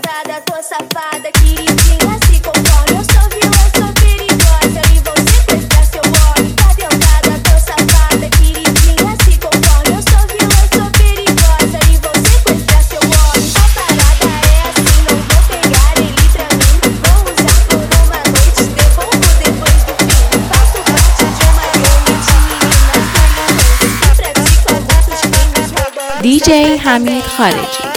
adentrada, tô safada, queridinha, se conforme. Eu sou vilã, sou perigosa e vou sequestrar seu boy. Tá adentrada, tô safada, queridinha, se conforme. Eu sou vilã, sou perigosa e vou sequestrar seu boy. A parada é assim, não vou pegar ele pra mim. Vou usar por uma noite, devolvo depois do fim. Faço parte de uma gangue de meninas como que praticam abusos, crimes, roubando. DJ حمید خارجی.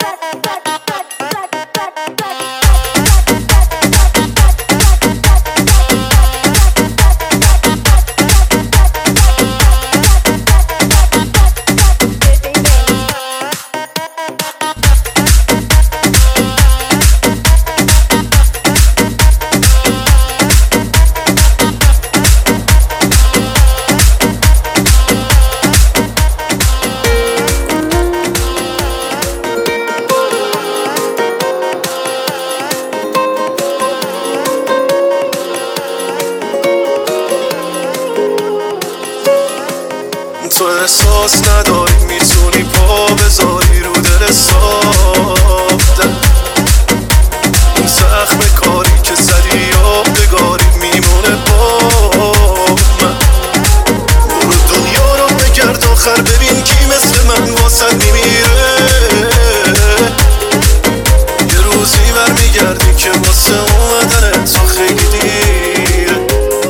تو احساس نداری میتونی پا بذاری رو دل ساختن. این زخم کاری که زدی یادگاری میمونه با من. برو دنیا رو بگرد آخر ببین کی مثل من واسد میمیره. یه روزی برمیگردی که واسه اومدن تو خیلی دیره.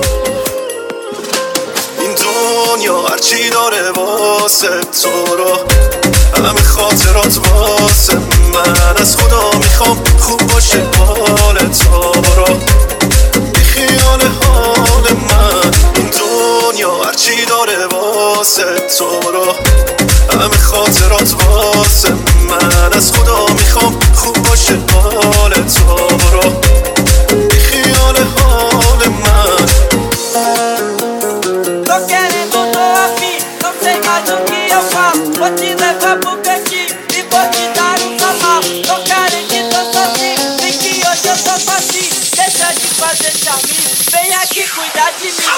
این دنیا هرچی داره واسه تو رو، همه خاطرات واسه من. از خدا میخوام خوب باشه حال تو رو، بی خیال حال من. این دنیا هرچی داره واسه تو رو، همه خاطرات واسه من. از خدا میخوام خوب باشه حال تو رو، بی خیال حال من. Tô querendo, tô afim, não sei mais o que eu faço. Vou te levar pro cantinho e vou te dar um sarrafo. Tô carente, tô sozinho, vem que hoje eu tô facinho. Deixa de fazer charminho, vem aqui cuidar de mim.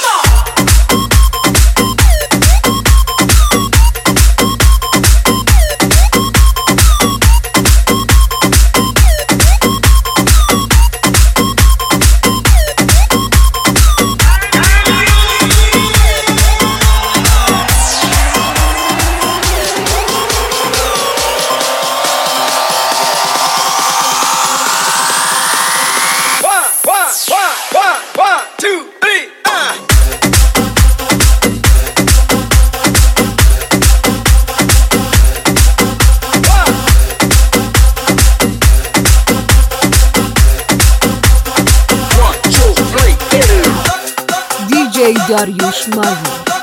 داریوش ماهی.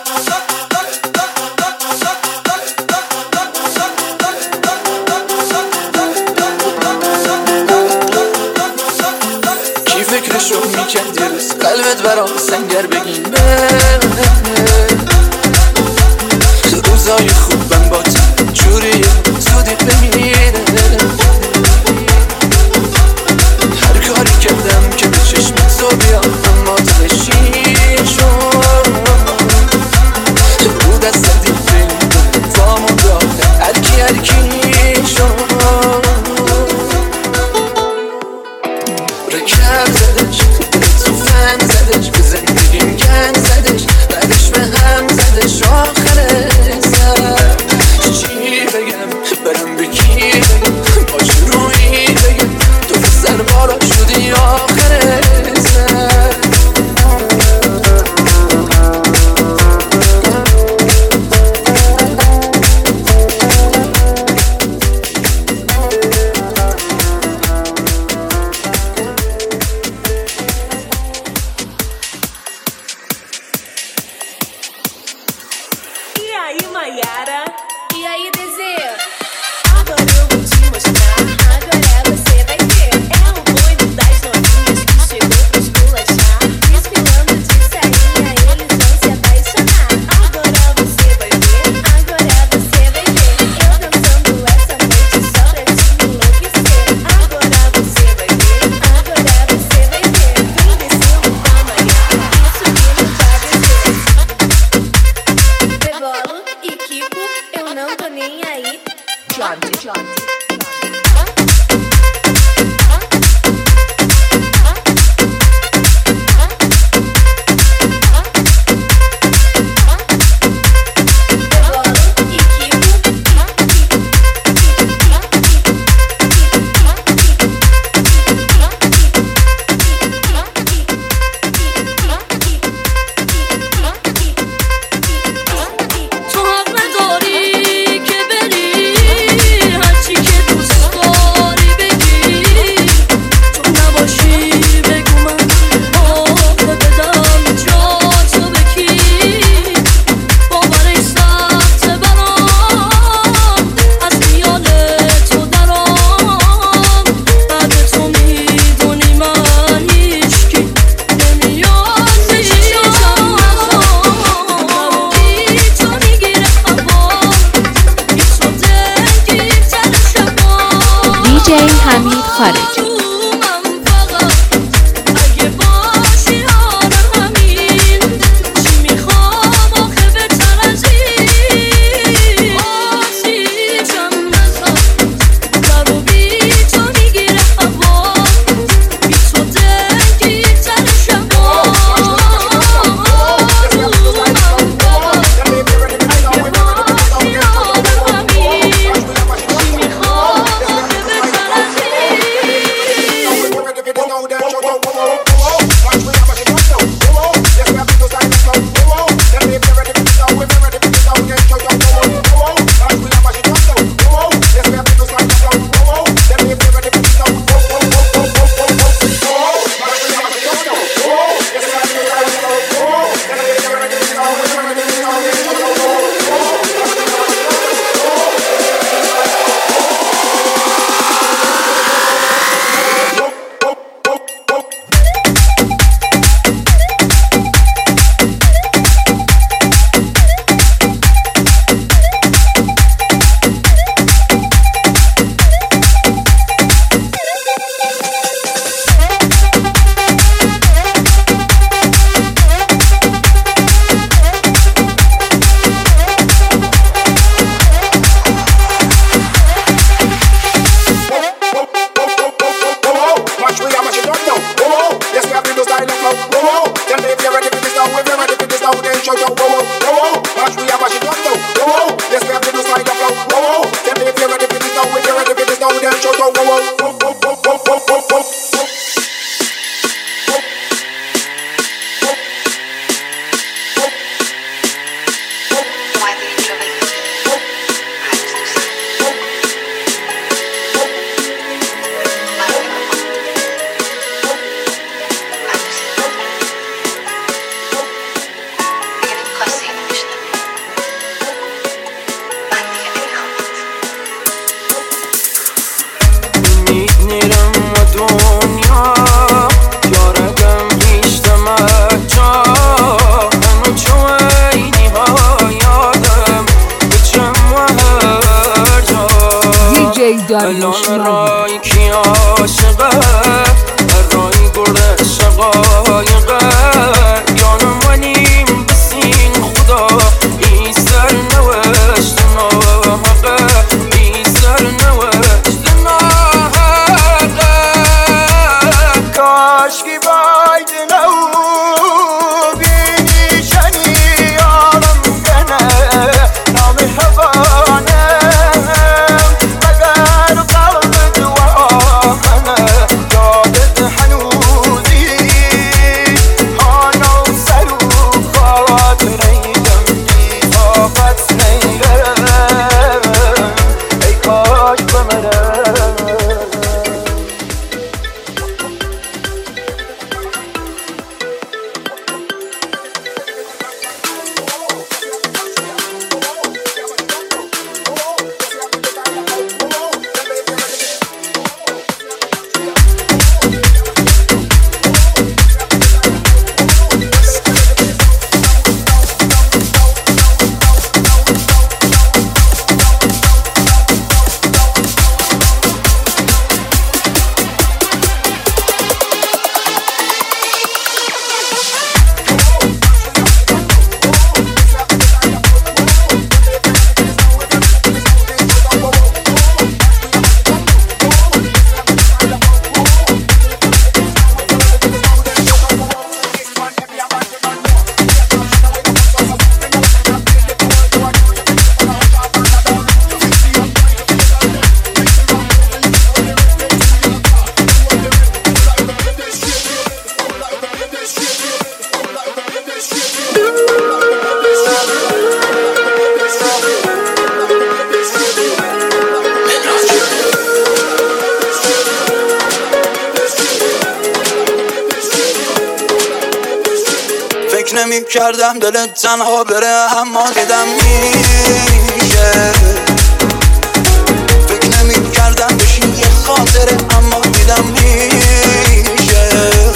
کی فکرشو میکرد یه روز قلبت برام سنگر بگیم روزای خوبم با تو جوری زودی بمیره. هر کاری کردم که به چشمت تو بیام اما تو نشین شد. رو دست دیل فامون داخل هرکی شد. رکب زدش تو فن زدش به زندگیم گن زدش. DJ حمید خارجی. الان رای کی عاشقه رای گرده شقایقه یانم ونیم بسین خدا ای سر نوشت ناحقه ای سر نوشت ناحقه کاش کی باید نو بینی شنی یارم کنه نام حوانه کردم دلت تنها بره اما دیدم میشه فکر نمی کردم بشین یه خاطره اما دیدم میشه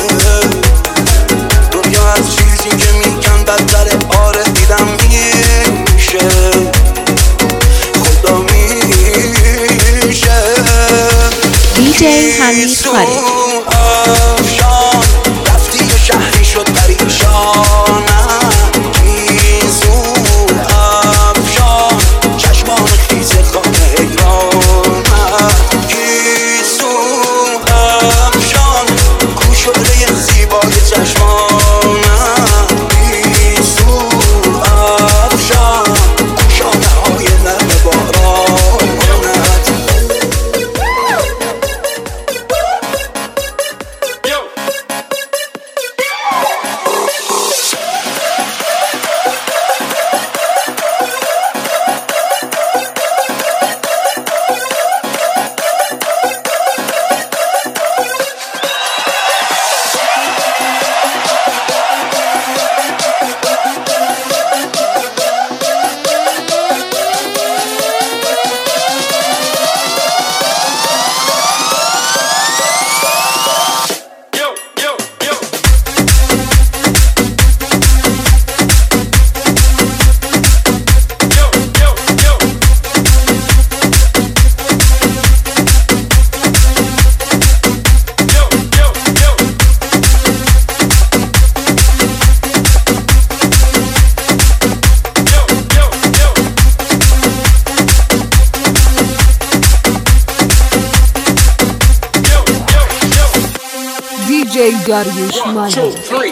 دنیا از چیزی که میگن بدتره آره دیدم میشه خدا میشه دیجی حمید خارجی. رفتی یه شهری شد پریشانم گیزون افشان چشمان خیزه خانه حیرانم گیزون افشان کوشوره زیبای چشمانم گیزون افشان کوشانه های نرم بارانت DJ Darius Mali.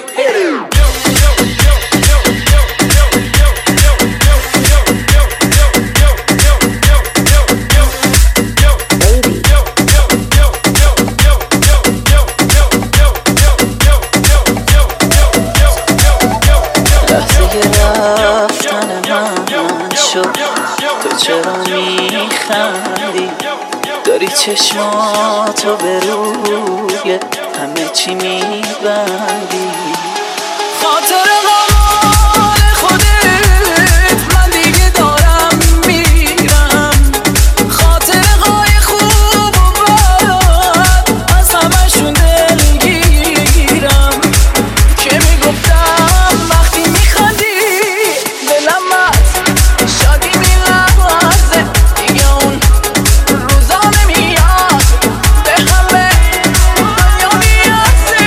تو چرا میخندی داری چشماتو به روی همه چی میبندی خاطر غمان خودت من دیگه دارم میرم خاطر های خوب و بد از همشون دلگیرم که میگفتم وقتی میخندی دلم از شادی میلرزه دیگه اون روزا نمیاد به همه دنیا میرسه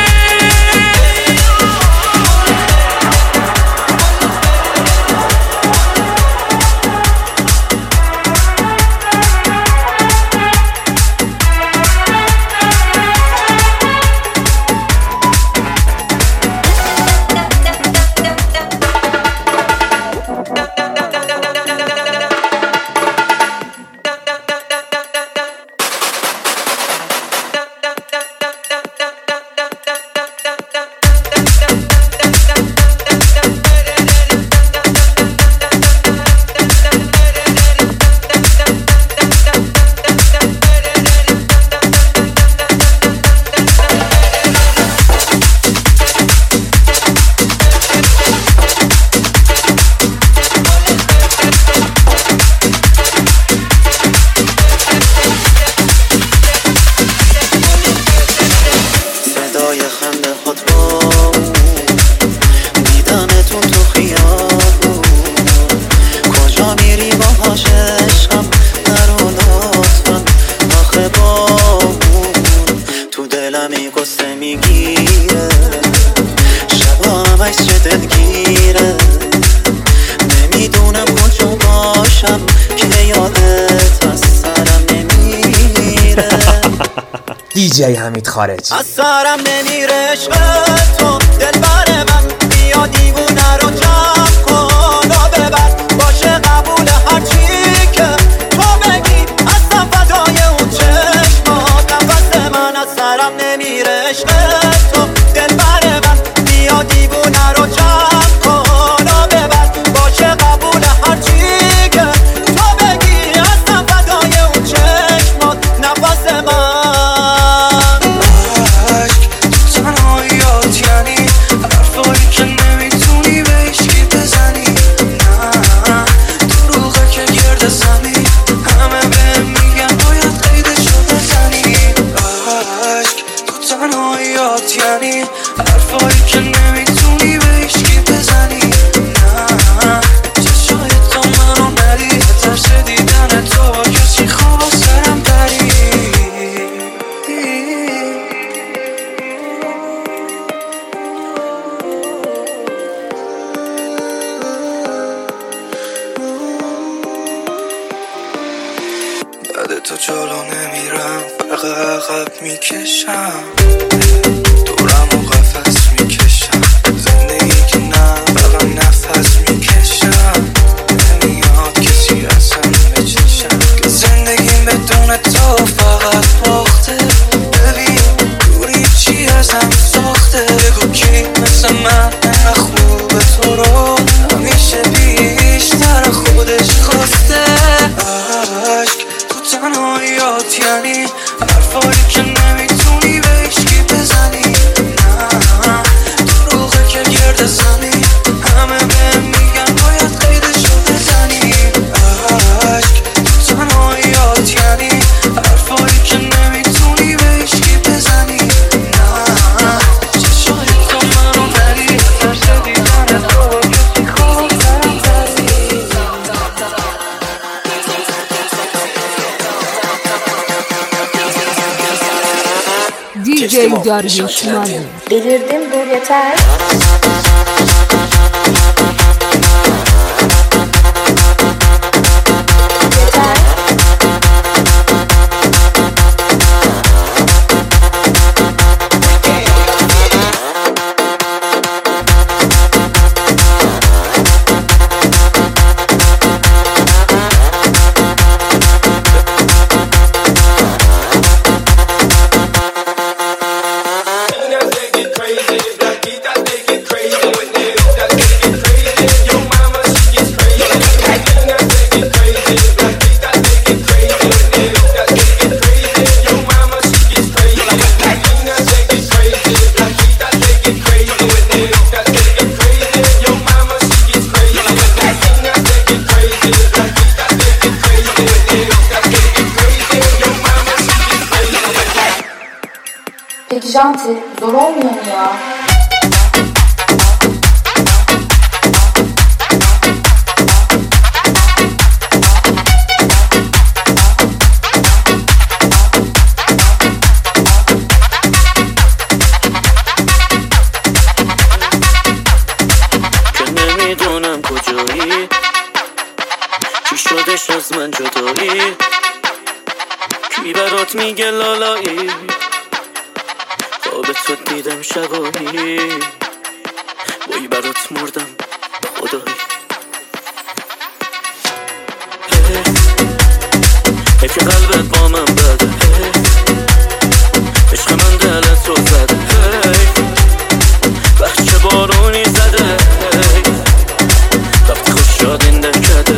دیجی حمید خارجی. از سرم نمیره عشق تو دلبر من بیا دیوونه رو جمع کن و ببر باشه قبول هرچی که تو بگی اصلا فدای اون چشمات نفس من از سرم نمیره عشق تو دلبر من بیا دیوونه رو جمع کن و ببر باشه قبول هرچی که تو بگی اصلا فدای اون چشمات نفس من عقب میکشم، دورم و قفص میکشم، زندگی که نه فقط نفس میکشم، نمیاد کسی ازم بچشم که زندگیم بدون تو فقط باخته. ببین دوری چی ازم ساخته، بگو کی مثل من خوبه تو رو همیشه بیشتر خودش خواسته. عشق تو تنهاییات یعنی حرفایی که نمیتونی به هیچکی بزنی، نه دروغه که گرد زمین همه بهم میگن باید قیدشو بزنی. عشق تو تنهاییات یعنی حرفایی که نمیتونی به هیچکی بزنی، نه چشایی تو منو بری ترس دیدن تو با کسی خوب برم بری. DJ Dariush Mali. Delirdim dur yeter. Yeter. Peki Janti, zor olmuyor mu ya? که نمیدونم کجایی، چی شدش از من جدایی، کی برات میگه لالایی، خواب تو دیدم شبایی، وای برات مردم خدایی. که قلبت با من بده، عشق من دلت رو زده، بچه بارونی زده، وقتی خوش شاد این دکده،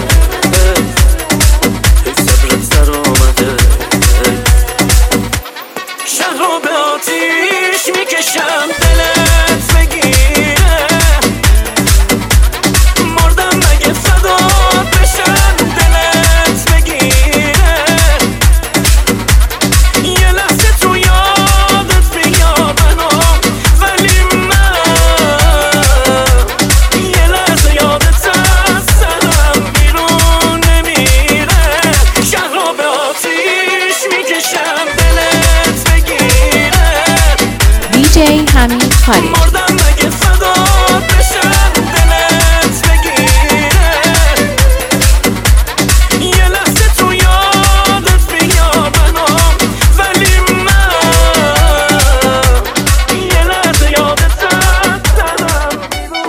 حیف صبرت سر آمده، شهر رو به آتیش میکشم دلت بگیره، مردم مگه فدات بشم دلت بگیره، یه لحظه تو یادت بیاد منو، ولی من یه لحظه یادت از سرم بیرون نمیره، شهر رو به آتیش میکشم دلت بگیره، DJ حمید خارجی. مردم مگه فدات بشم دلت بگیره، یه لحظه تو یادت بیاد منو، ولی من یه لحظه یادت از سرم بیرون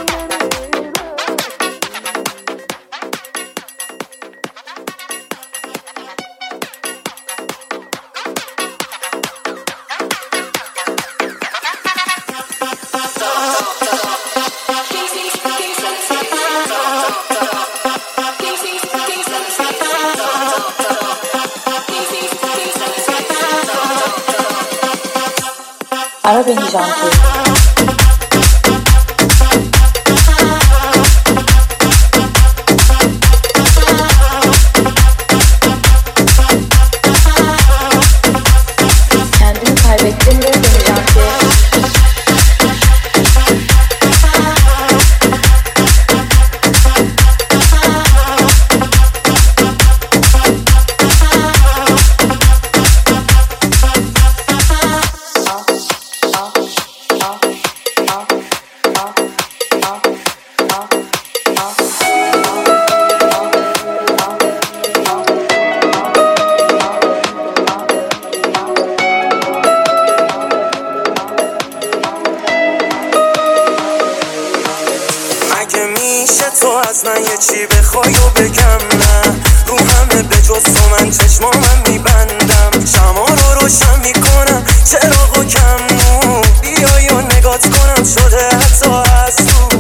Ara beni Janti. Kendimi kaybettim dur beni Janti. چی بخوای و بگم نه، رو همه به جز تو من چشمامم میبندم، شما رو روشن میکنم چراغو کم نور، بیای و نگات کنم شده حتی از تو،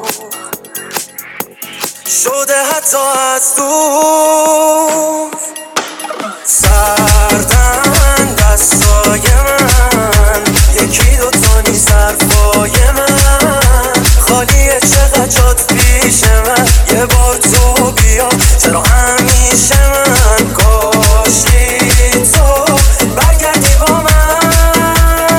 شده حتی از تو سردن دستای من، یکی دوتا نیز حرفای من خالیه، چقدر جات پیش من، یه بار تو بیا چرا همیشه من، کاشی تو برگردی با من،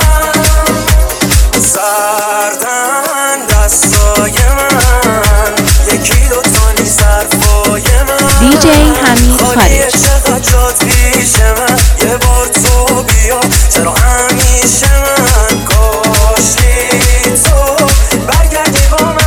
سردن دستای من، یکی دوتا نیز حرفای من DJ حمید خارج. چقدر جات پیش من، یه بار تو بیا چرا همیشه من، کاشی تو برگردی با من.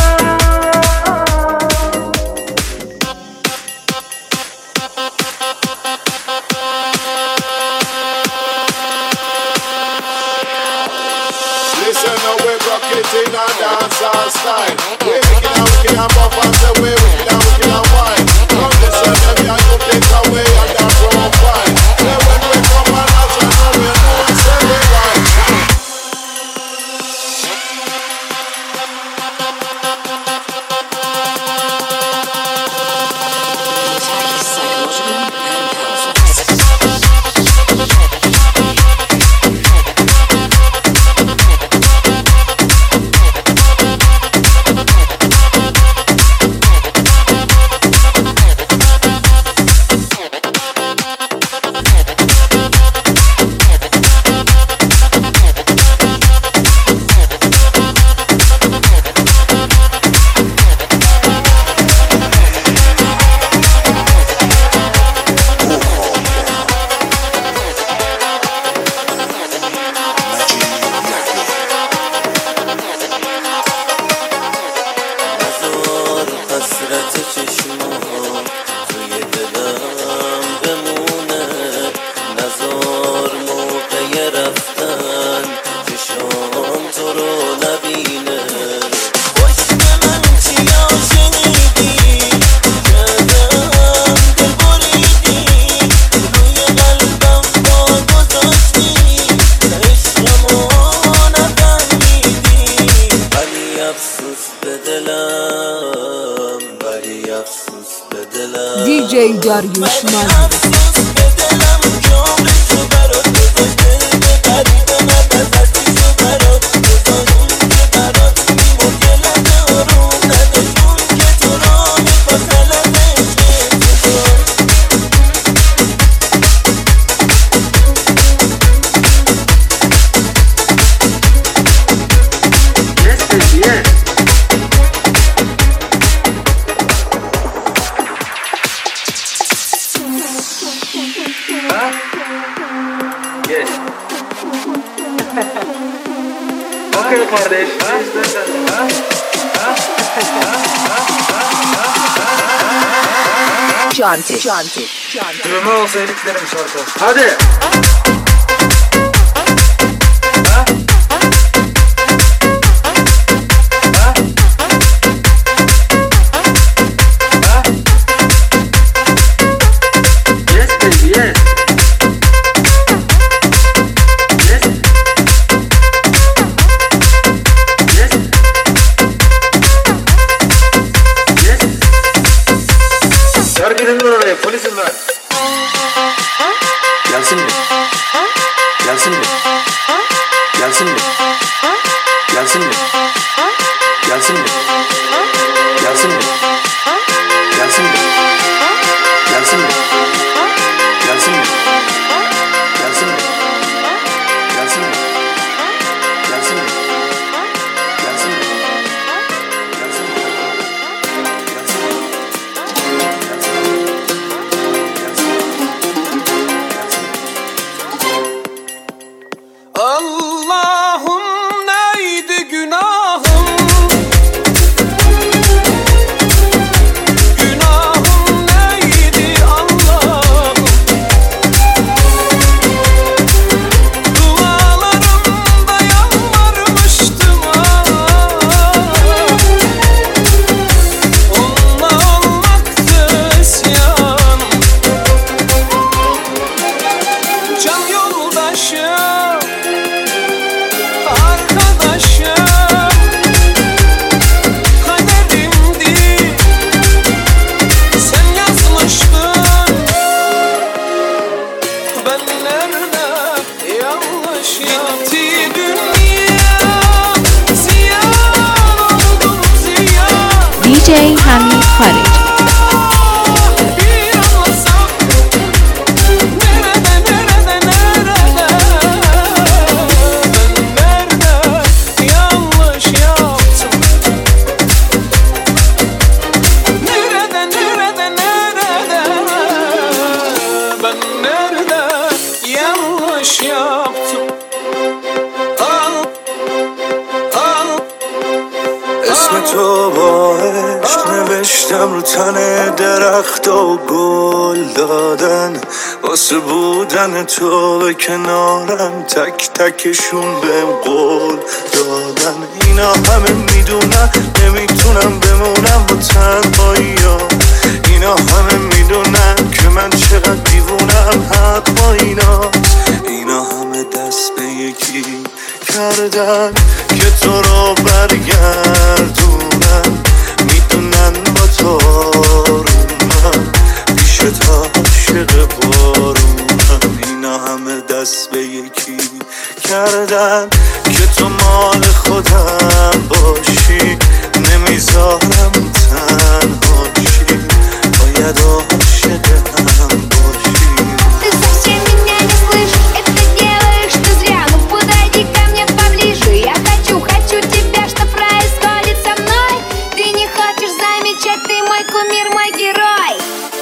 Listen now, we rock it in a dancehall style. We wicked and buff and say we wicked and wine. Come listen, baby, and you take away and that profile. Then when we come and dance, you know we know we say we right. DJ داریوش مازی. Janti. Dövme olsaydı giderim şarkı. Hadi. Yes baby, yes. Yes. Yes. Yes. Serginin oraya, polisim ben. Gelsin mi? Gelsin mi? Gelsin mi? Gelsin mi? Gelsin mi? Gelsin mi? Gelsin mi? Gelsin mi? Gelsin mi? Gelsin mi? Gelsin mi? Gelsin mi? Gelsin mi? Gelsin mi? Gelsin mi? Gelsin mi? Can yoldaşım, arkadaşım, kaderimdi. Sen yazmıştın, ben nerede yanlış yaptı dünya. Ziyan oldum ziyan. DJ Hamid Khariji. تو با عشق نوشتم رو تن درخت و گل دادن واسه بودن تو به کنارم تک تکشون بهم قول دادن اینا همه میدونن نمیتونم بمونم با تنهایی‌ها اینا همه میدونن که من چقدر دیوونم حق با ایناست اینا همه دست به یکی کردن که تو رو برگردونن میدونن با تارونن پیش عاشق بارونن اینا همه دست به یکی کردن که تو مال خودم باشی نمیذارم تنهاشی باید عاشق هم باشی Ты совсем меня не слышишь, это делаешь ты зря. Ну подойди ко мне поближе, я хочу тебя, что происходит со мной. Ты не хочешь замечать, ты мой кумир, мой герой.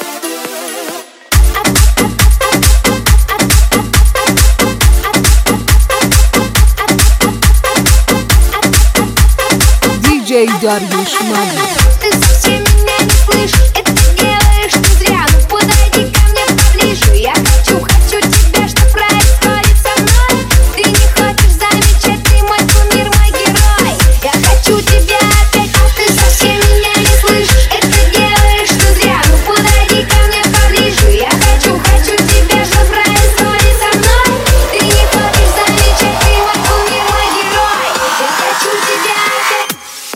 DJ Dariush Malik. Ты совсем меня не слышишь, это делаешь ты зря. Ну подойди ко мне поближе, я хочу тебя, что происходит со мной. Ты не хочешь замечать, ты мой кумир, мой герой. Я хочу тебя опять, а ты совсем меня не слышишь, это делаешь ты зря. Ну подойди ко мне поближе, я хочу тебя, что происходит со мной. Ты не хочешь замечать, ты мой кумир, мой герой. Я хочу тебя опять.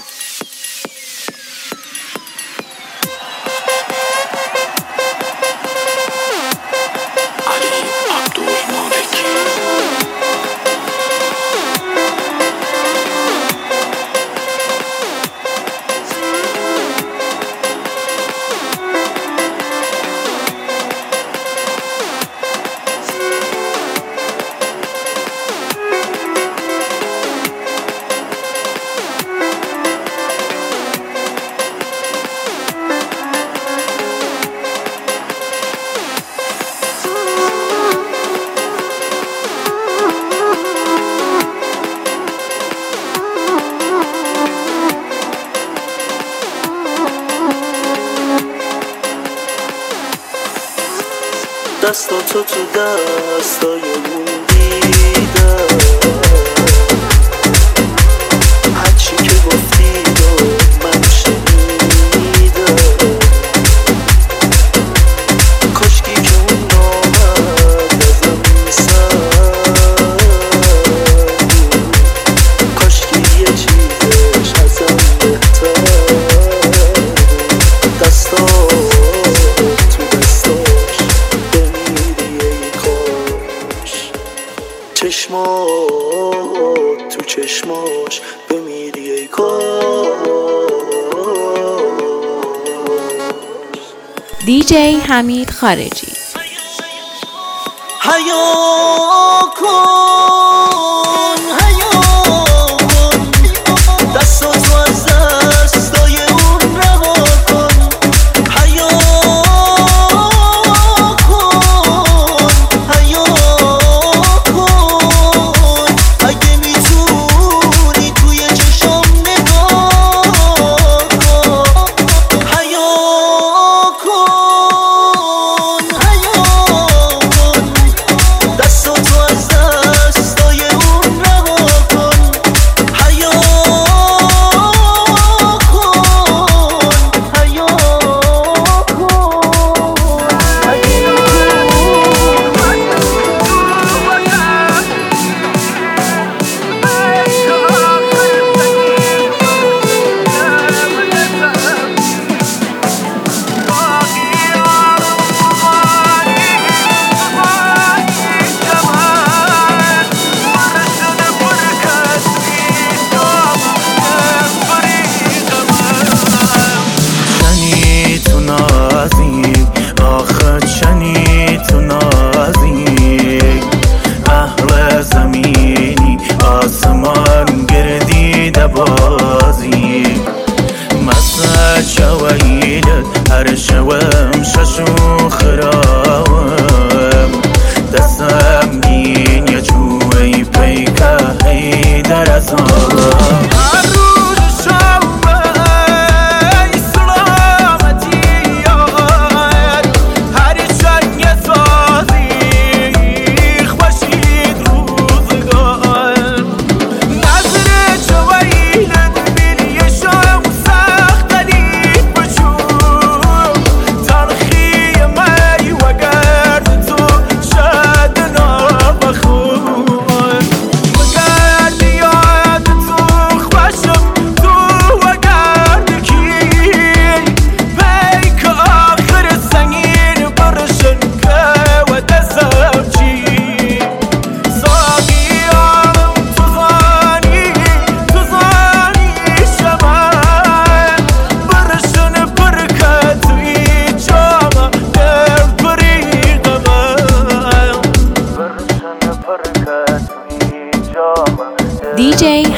دستاتو تو دستای اون دیدم هرچی که گفتی رو من شنیدم کاشکی که اون نامد ازم سر کاشکی یه چیزش ازم بهتر دستات تو دستاش چشمات تو چشماش بمیری ای کاش DJ Hamid Khariji. حیا کن دستاتو از دستای اون رها کن حیا دستو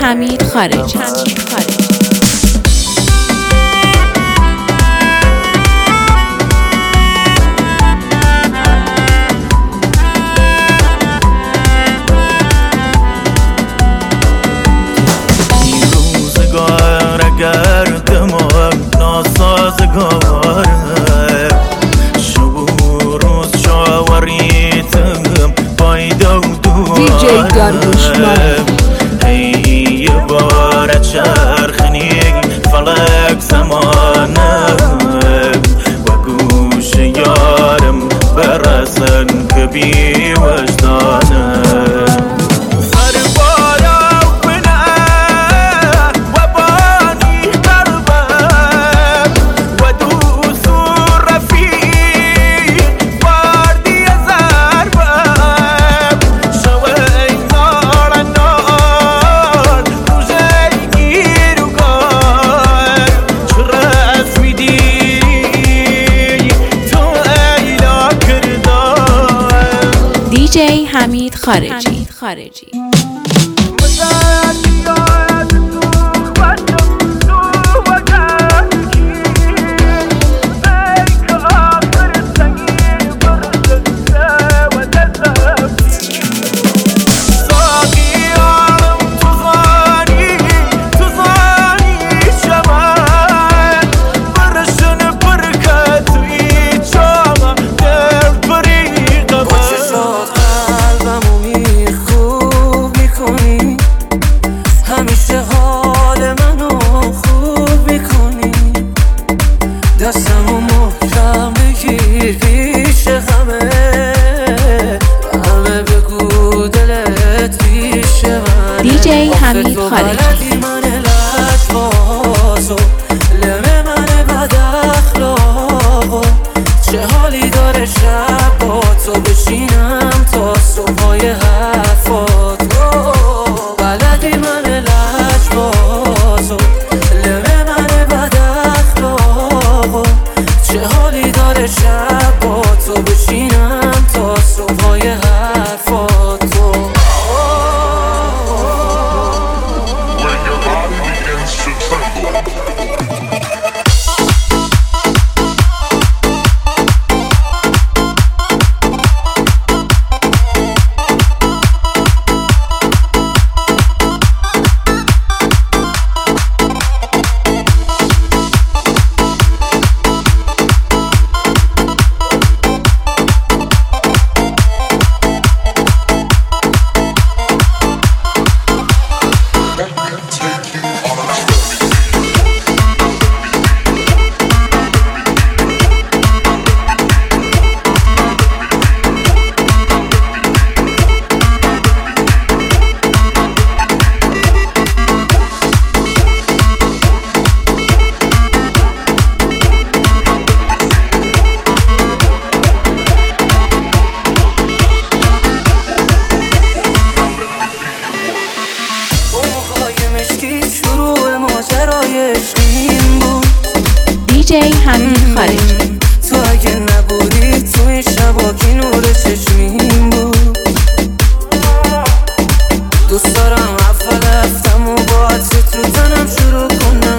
حمید خارجی. گردمان ناسازگاره شب روز شاوریتم پایدا و دواره ای بار چرخنی فلک زمانه و گوش یارم برسن که بی وجدانه DJ حمید خارجی. دستمو محکم بگیر پیش همه بگو دلت پیش منه DJ حمید خارجی. من لجبازو لمه من بد اخلاقو چه حالی داره شب با تو بشینم تا صبحای حرفاتو بلدی من لجبازو لمه من بد اخلاقو چه حالی داره شب با تو بشینم تا صبحای حرفاتو DJ حمید خارجی. تو اگه نبودی تو این شبا که نور چشمیم بود دوست دارم اول هفتم و با عطرت رو تنم شروع کنم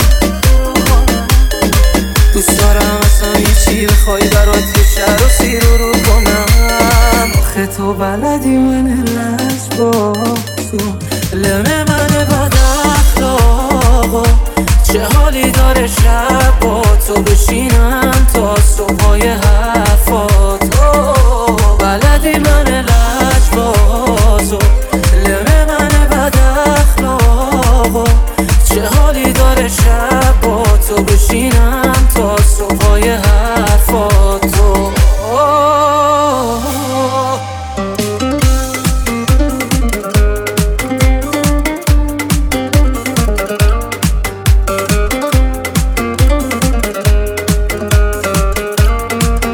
دوست دارم اصلا یه چی بخوای برات یه شهر و سیر رو کنم آخه تو بلدی من لجبازو لمه من بد اخلاقو چه حالی داره شب با تو بشینم تا صبحای حرفاتو بلدی من لجبازو لمه من بد اخلاقو چه حالی داره شب با تو بشینم تا صبحای حرفاتو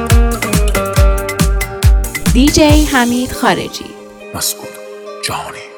DJ حمید خارجی. مسعود جهانی.